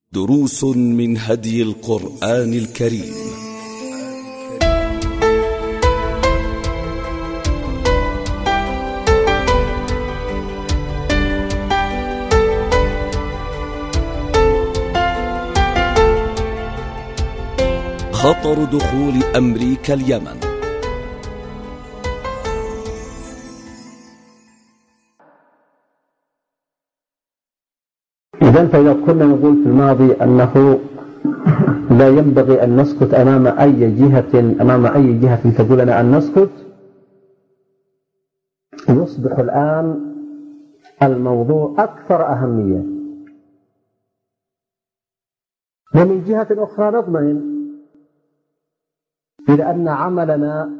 دروس من هدي القرآن الكريم. خطر دخول أمريكا اليمن. فإذا كنا نقول في الماضي أنه لا ينبغي أن نسكت أمام أي جهة تقول لنا أن نسكت، يصبح الآن الموضوع أكثر أهمية. ومن جهة أخرى نطمئن إلى أن عملنا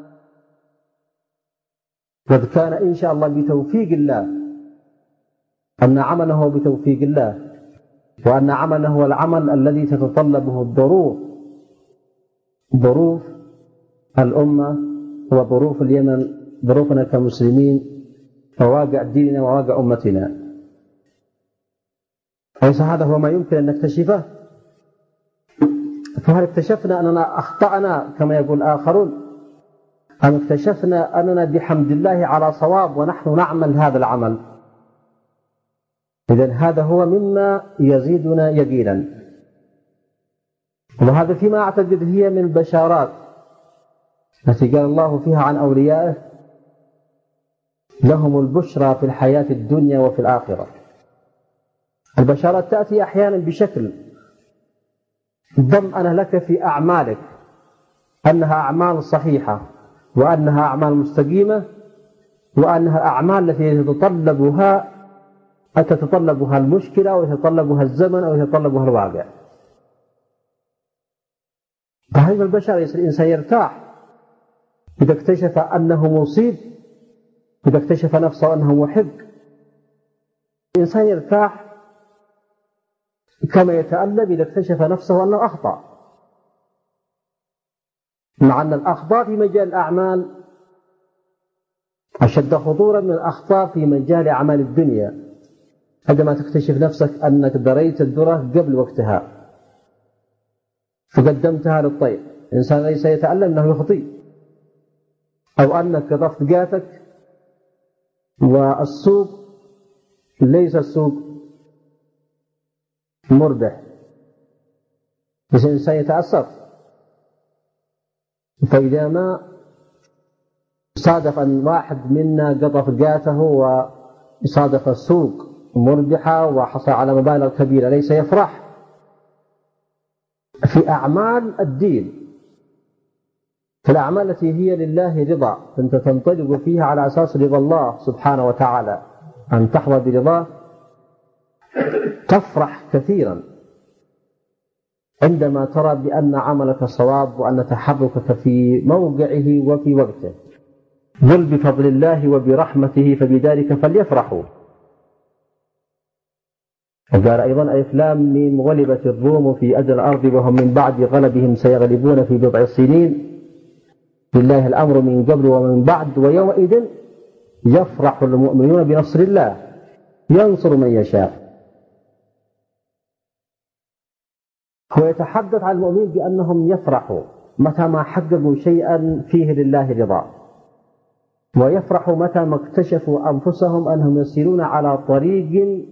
قد كان إن شاء الله بتوفيق الله، أن عمله بتوفيق الله، وأن عمله هو العمل الذي تتطلبه ظروف الأمة وظروف اليمن، ظروفنا كمسلمين، وواقع ديننا وواقع أمتنا. ليس هذا هو ما يمكن أن نكتشفه؟ فهل اكتشفنا أننا أخطأنا كما يقول آخرون، أم اكتشفنا أننا بحمد الله على صواب ونحن نعمل هذا العمل؟ إذن هذا هو مما يزيدنا يقينا، وهذا فيما أعتقد هي من البشارات التي قال الله فيها عن أوليائه: لهم البشرى في الحياة الدنيا وفي الآخرة. البشارات تأتي أحيانا بشكل ضمن لك في أعمالك أنها أعمال صحيحة، وأنها أعمال مستقيمة، وأنها أعمال التي تتطلبها المشكلة، أو يتطلبها الزمن، أو يتطلبها الواقع. فهذا البشر الإنسان يرتاح إذا اكتشف أنه مصيب، إذا اكتشف نفسه أنه محق. الإنسان يرتاح كما يتألم إذا اكتشف نفسه أنه أخطأ، مع أن الأخطاء في مجال الأعمال أشد خطورا من الأخطاء في مجال أعمال الدنيا. عندما تكتشف نفسك أنك دريت الذرة قبل وقتها فقدمتها للطير، الإنسان ليس يتألم أنه يخطئ، أو أنك قطفت قاتك والسوق ليس السوق مربح، بس الإنسان يتأسف. فإذا ما صادف أن واحد منا قطف قاته وصادف السوق مربحة وحصل على مبالغ كبيرة، ليس يفرح. في أعمال الدين، في الأعمال التي هي لله رضا، فأنت تنطلق فيها على أساس رضا الله سبحانه وتعالى، أن تحظى برضاه، تفرح كثيرا عندما ترى بأن عملك صواب، وأن تحركك في موقعه وفي وقته. قل بفضل الله وبرحمته فبذلك فليفرحوا. وقال أيضا: ألف لام ميم غلبت الروم في أدنى الأرض وهم من بعد غلبهم سيغلبون في بضع سنين، لله الأمر من قبل ومن بعد ويومئذ يفرح المؤمنون بنصر الله ينصر من يشاء. هو يتحدث عن المؤمنين بأنهم يفرحوا متى ما حققوا شيئا فيه لله رضا، ويفرحوا متى ما اكتشفوا أنفسهم أنهم يسيرون على طريق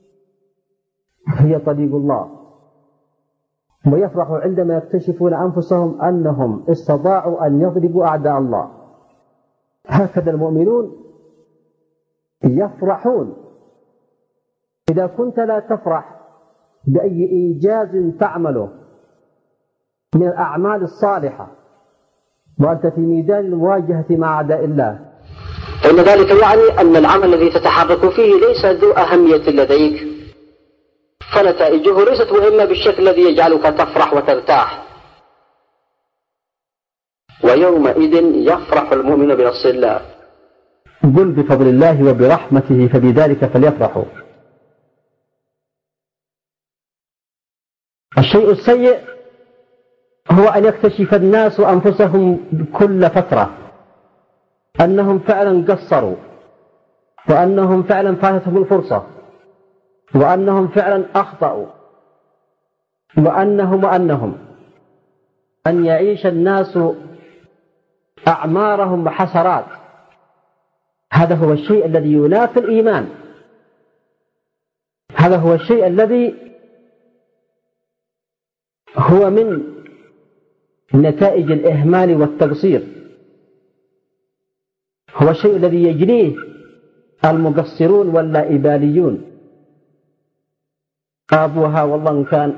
هي طريق الله، ويفرحوا عندما يكتشفون أنفسهم أنهم استطاعوا أن يضربوا أعداء الله. هكذا المؤمنون يفرحون. إذا كنت لا تفرح بأي إنجاز تعمله من الأعمال الصالحة وأنت في ميدان المواجهة مع أعداء الله، فإن ذلك يعني أن العمل الذي تتحرك فيه ليس ذو أهمية لديك، فنتائجه ليست مهمة بالشكل الذي يجعلك تفرح وترتاح. ويومئذ يفرح المؤمن بنصر الله. قل بفضل الله وبرحمته فبذلك فليفرحوا. الشيء السيء هو أن يكتشف الناس أنفسهم كل فترة أنهم فعلا قصروا، وأنهم فعلا فاتتهم الفرصة، وأنهم فعلا أخطأوا، وأنهم أن يعيش الناس أعمارهم بحسرات، هذا هو الشيء الذي ينافي الإيمان، هذا هو الشيء الذي هو من نتائج الإهمال والتقصير، هو الشيء الذي يجنيه المقصرون واللائباليون. أبوها والله إن كان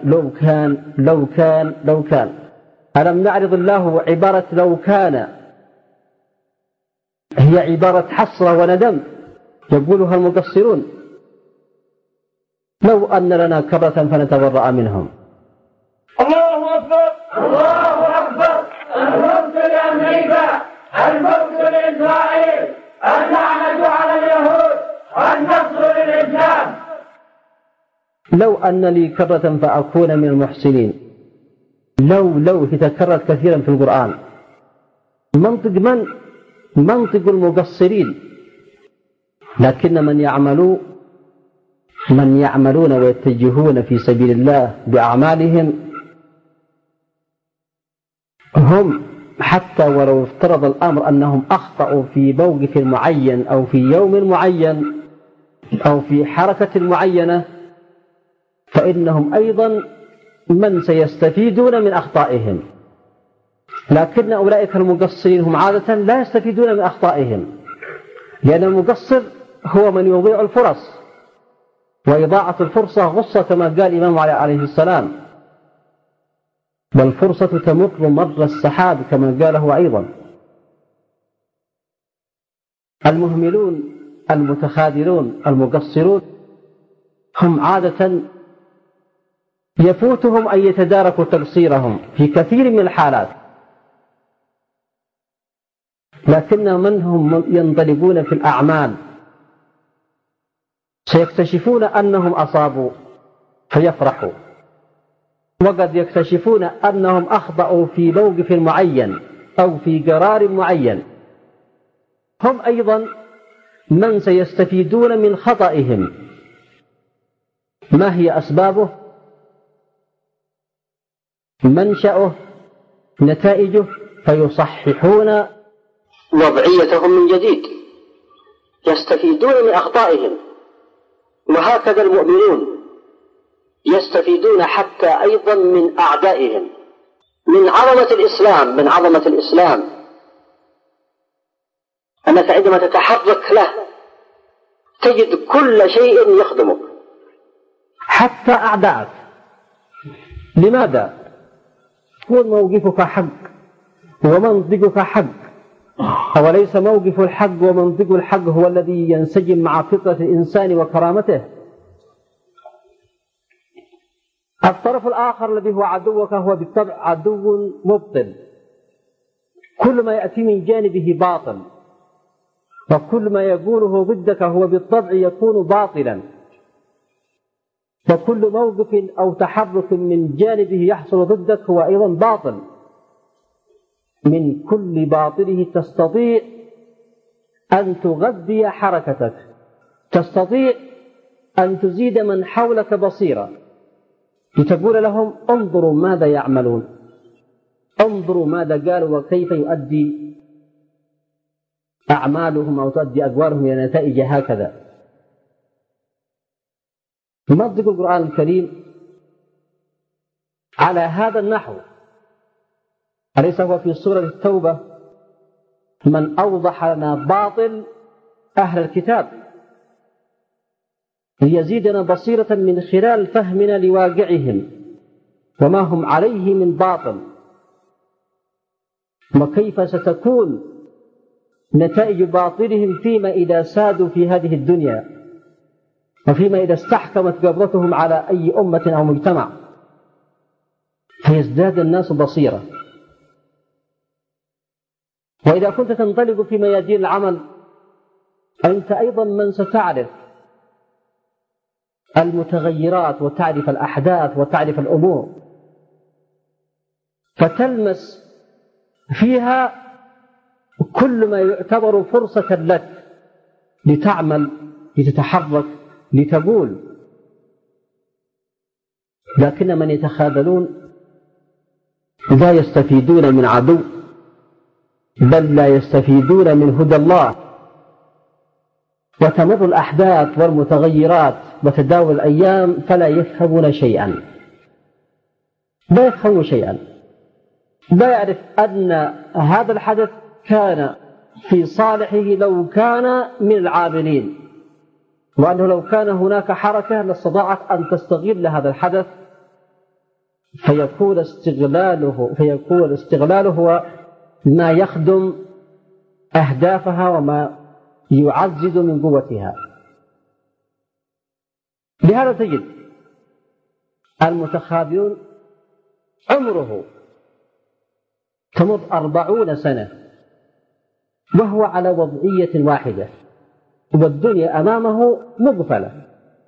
لو كان ألم نعرض الله عبارة لو كان هي عبارة حسرة وندم يقولها المقصرون، لو أن لنا كرة فنتبرأ منهم. الله أكبر الله أكبر، الموت لأمريكا، الموت لإسرائيل، اللعنة على اليهود، والنصر للإسلام. لو أن لي كرة فأكون من المحسنين. لو تكررت كثيرا في القرآن. منطق المقصرين، لكن من يعملون ويتجهون في سبيل الله بأعمالهم هم حتى ولو افترض الأمر أنهم أخطأوا في موقف معين أو في يوم معين أو في حركة معينة، فإنهم أيضا من سيستفيدون من أخطائهم. لكن أولئك المقصرين هم عادة لا يستفيدون من أخطائهم، لأن المقصر هو من يضيع الفرص، وإضاعة الفرصة غصة كما قال الإمام عليه السلام، والفرصة تمر مر السحاب كما قاله أيضا. المهملون المتخاذلون المقصرون هم عادة يفوتهم أن يتداركوا تقصيرهم في كثير من الحالات، لكن من هم ينطلقون في الأعمال سيكتشفون أنهم أصابوا فيفرحوا، وقد يكتشفون أنهم أخطأوا في موقف معين أو في قرار معين. هم أيضا من سيستفيدون من خطئهم. ما هي أسبابه؟ منشأه، نتائجه، فيصححون وضعيتهم من جديد، يستفيدون من أخطائهم. وهكذا المؤمنون يستفيدون حتى أيضا من أعدائهم. من عظمة الإسلام أنك عندما تتحرك له تجد كل شيء يخدمك، حتى أعدائك. لماذا؟ يكون موقفك حق ومنطقك حق، أوليس موقف الحق ومنطق الحق هو الذي ينسجم مع فطرة الإنسان وكرامته؟ الطرف الآخر الذي هو عدوك هو بالطبع عدو مبطل، كل ما يأتي من جانبه باطل، وكل ما يقوله ضدك هو بالطبع يكون باطلا، وكل موقف أو تحرك من جانبه يحصل ضدك هو أيضا باطل. من كل باطله تستطيع أن تغذي حركتك، تستطيع أن تزيد من حولك بصيرة، لتقول لهم انظروا ماذا يعملون، انظروا ماذا قالوا وكيف يؤدي أعمالهم أو تؤدي أقوالهم إلى نتائج هكذا. منطق القرآن الكريم على هذا النحو. أليس هو في سورة التوبة من أوضح لنا باطل أهل الكتاب ليزيدنا بصيرة من خلال فهمنا لواقعهم وما هم عليه من باطل، وكيف ستكون نتائج باطلهم فيما إذا سادوا في هذه الدنيا، وفيما إذا استحكمت قبضتهم على أي أمة أو مجتمع، فيزداد الناس بصيرة. وإذا كنت تنطلق في ميادين العمل أنت أيضا من ستعرف المتغيرات وتعرف الأحداث وتعرف الأمور، فتلمس فيها كل ما يعتبر فرصة لك لتعمل، لتتحرك، لتقول. لكن من يتخاذلون لا يستفيدون من عدو، بل لا يستفيدون من هدى الله. وتمر الأحداث والمتغيرات وتداول الأيام فلا يفهمون شيئا، لا يفهمون شيئا، لا يعرف أن هذا الحدث كان في صالحه لو كان من العاملين، وأنه لو كان هناك حركة لاستطاعت أن تستغل هذا الحدث فيكون استغلاله هو ما يخدم أهدافها وما يعزز من قوتها. لهذا تجد المتخاذلون عمره تمر 40 سنة وهو على وضعية واحدة، والدنيا أمامه مغفلة،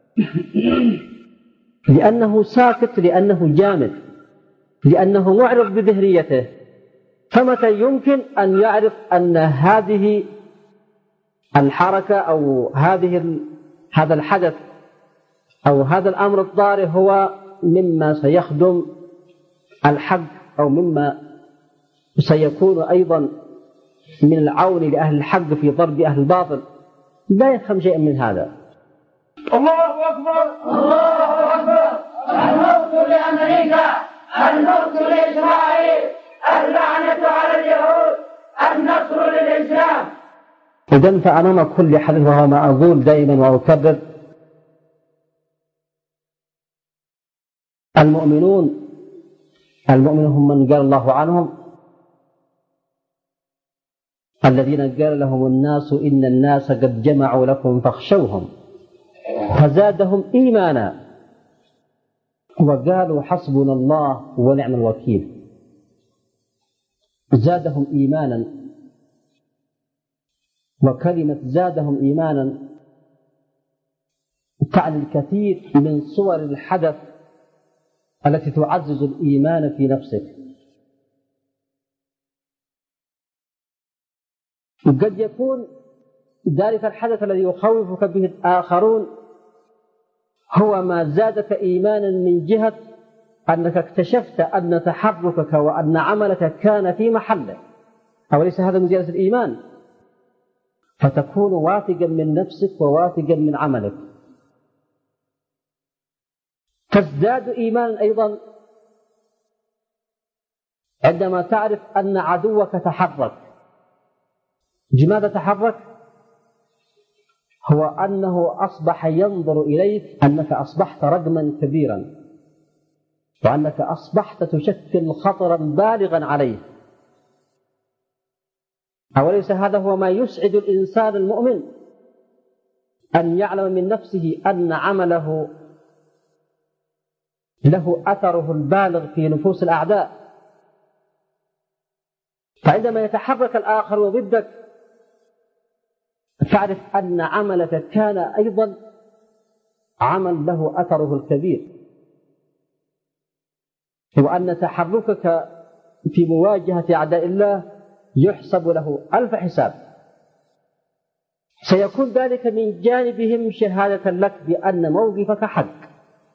لأنه ساكت، لأنه جامد، لأنه معرض بذهنيته. فمتى يمكن أن يعرف أن هذه الحركة أو هذا الحدث أو هذا الأمر الطارئ هو مما سيخدم الحق أو مما سيكون أيضا من العون لأهل الحق في ضرب أهل الباطل، لا يفهم شيئا من هذا. الله أكبر، الله أكبر. الموت لأمريكا، الموت لإسرائيل، اللعنة على اليهود، النصر للإسلام. إذن فأمام كل حدث، وهو ما أقول دائما وأكرر، المؤمنون هم من قال الله عنهم الذين قال لهم الناس إن الناس قد جمعوا لكم فاخشوهم فزادهم إيمانا وقالوا حسبنا الله ونعم الوكيل. زادهم إيمانا، وكلمة زادهم إيمانا تعني الكثير من صور الحدث التي تعزز الإيمان في نفسك. وقد يكون ذلك الحدث الذي يخوفك به الآخرون هو ما زادك إيمانا من جهة أنك اكتشفت أن تحركك وأن عملك كان في محله، أوليس هذا من زيادة الإيمان؟ فتكون واثقا من نفسك وواثقا من عملك. تزداد إيمانا أيضا عندما تعرف أن عدوك تحرك. لماذا تحرك؟ هو أنه أصبح ينظر إليك أنك أصبحت رقما كبيرا، وأنك أصبحت تشكل خطرا بالغا عليه. أوليس هذا هو ما يسعد الإنسان المؤمن، أن يعلم من نفسه أن عمله له أثره البالغ في نفوس الأعداء. فعندما يتحرك الآخر ضدك فاعرف أن عملك كان أيضا عمل له أثره الكبير، وأن تحركك في مواجهة أعداء الله يحسب له 1000 حساب. سيكون ذلك من جانبهم شهادة لك بأن موقفك حق،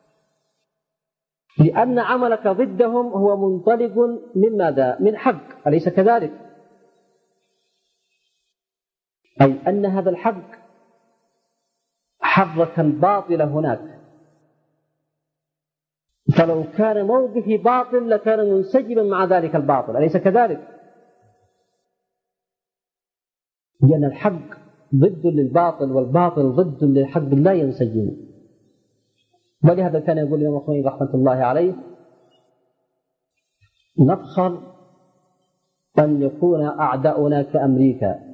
لأن عملك ضدهم هو منطلق من ماذا؟ من حق، أليس كذلك؟ أي أن هذا الحق حرك الباطل هناك، فلو كان موقفي باطل لكان منسجما مع ذلك الباطل، أليس كذلك؟ لأن الحق ضد للباطل والباطل ضد للحق لا ينسجم. ولهذا كان يقول الإمام الخميني رحمة الله عليه: نفخر أن يكون أعداؤنا كأمريكا.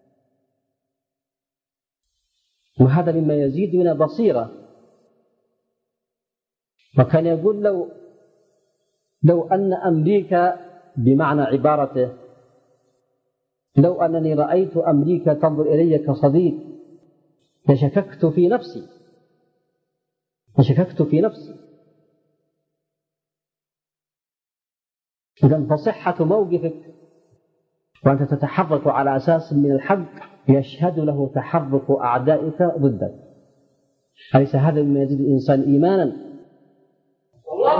وهذا مما يزيدنا بصيرة. وكان يقول لو أن أمريكا، بمعنى عبارته لو أنني رأيت أمريكا تنظر إلي كصديق لشككت في نفسي. إذن فصحة موقفك وأنت تتحرك على أساس من الحق يشهد له تحرك أعدائك ضدك. أليس هذا مما يزيد الإنسان إيمانا؟ الله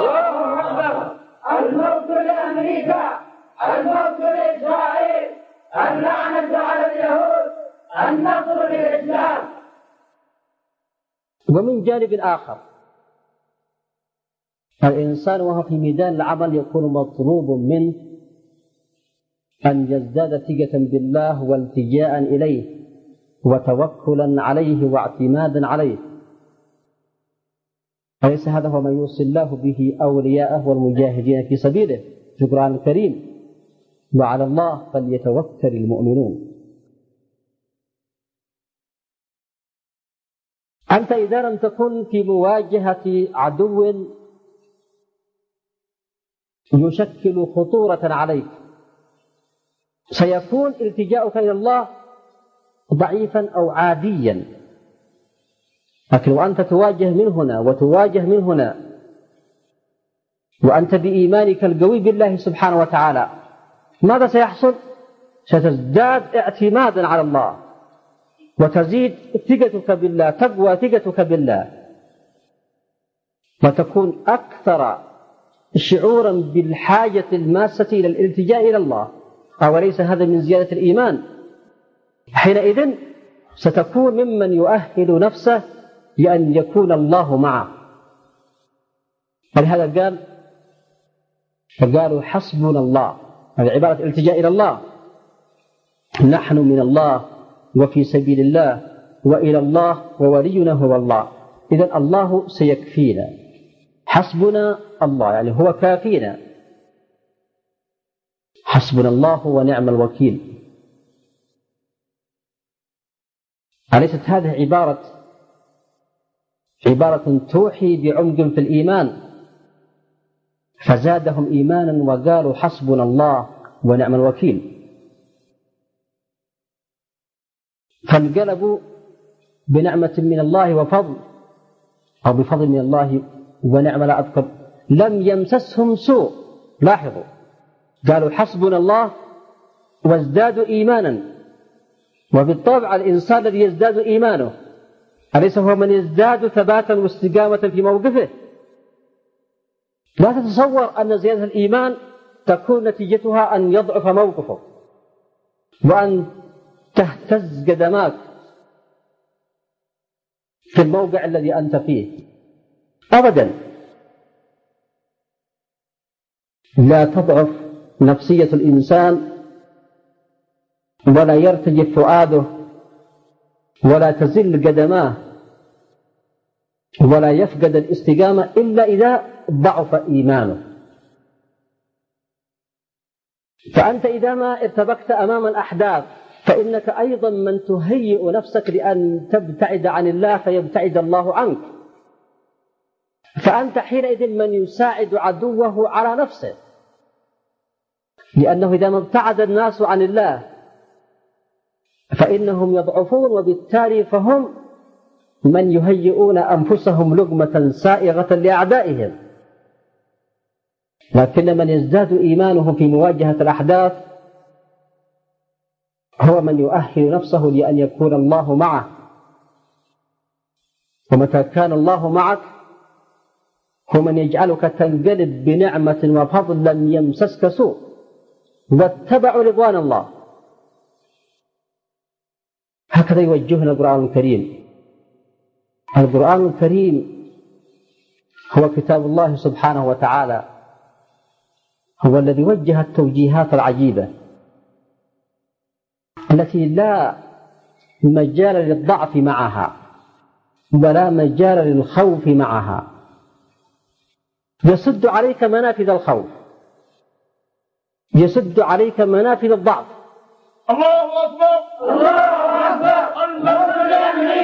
ومن جانب آخر الإنسان وهو في ميدان العمل يكون مطلوب منه أن يزداد ثقة بالله والتجاء إليه وتوكلا عليه واعتمادا عليه. أليس هذا هو ما يوصي الله به أولياءه والمجاهدين في سبيله في القرآن الكريم؟ وعلى الله فليتوكل المؤمنون. أنت إذا لم تكن في مواجهة عدو يشكل خطورة عليك سيكون التجاؤك إلى الله ضعيفا أو عاديا. لكن وأنت تواجه من هنا وتواجه من هنا وأنت بإيمانك القوي بالله سبحانه وتعالى، ماذا سيحصل؟ ستزداد اعتمادا على الله وتزيد ثقتك بالله، تقوى ثقتك بالله، وتكون أكثر شعورا بالحاجة الماسة إلى الالتجاء إلى الله. أوليس هذا من زيادة الإيمان؟ حينئذ ستكون ممن يؤهل نفسه لأن يكون الله معه. ولهذا قالوا حسبنا الله، هذه عبارة التجاء إلى الله. نحن من الله وفي سبيل الله وإلى الله وولينا هو الله. إذن الله سيكفينا، حسبنا الله يعني هو كافينا، حسبنا الله ونعم الوكيل. أليست هذه عبارة توحي بعمق في الإيمان؟ فزادهم إيمانا وقالوا حسبنا الله ونعم الوكيل، فانقلبوا بنعمة من الله وفضل، أو بفضل من الله ونعم لا أذكر، لم يمسسهم سوء. لاحظوا، قالوا حسبنا الله وازدادوا إيمانا. وبالطبع الإنسان الذي يزداد إيمانه أليس هو من يزداد ثباتا واستقامة في موقفه؟ لا تتصور أن زيادة الإيمان تكون نتيجتها أن يضعف موقفه وأن تهتز قدماك في الموقع الذي أنت فيه، أبدا. لا تضعف نفسية الإنسان ولا يرتجف فؤاده ولا تزل قدماه ولا يفقد الاستقامة إلا إذا ضعف إيمانه. فأنت إذا ما ارتبكت أمام الأحداث فإنك أيضا من تهيئ نفسك لأن تبتعد عن الله فيبتعد الله عنك. فأنت حينئذ من يساعد عدوه على نفسه، لأنه إذا ما ابتعد الناس عن الله فإنهم يضعفون، وبالتالي فهم من يهيئون أنفسهم لقمة سائغة لأعدائهم. لكن من يزداد إيمانه في مواجهة الأحداث هو من يؤهل نفسه لأن يكون الله معه. ومتى كان الله معك هو من يجعلك تنقلب بنعمة وفضل لم يمسسك سوء، واتبعوا رضوان الله. هكذا يوجهنا القرآن الكريم. القرآن الكريم هو كتاب الله سبحانه وتعالى، هو الذي وجه التوجيهات العجيبة التي لا مجال للضعف معها ولا مجال للخوف معها. يسد عليك منافذ الخوف، يسد عليك منافذ الضعف. الله أكبر الله أكبر الله أكبر.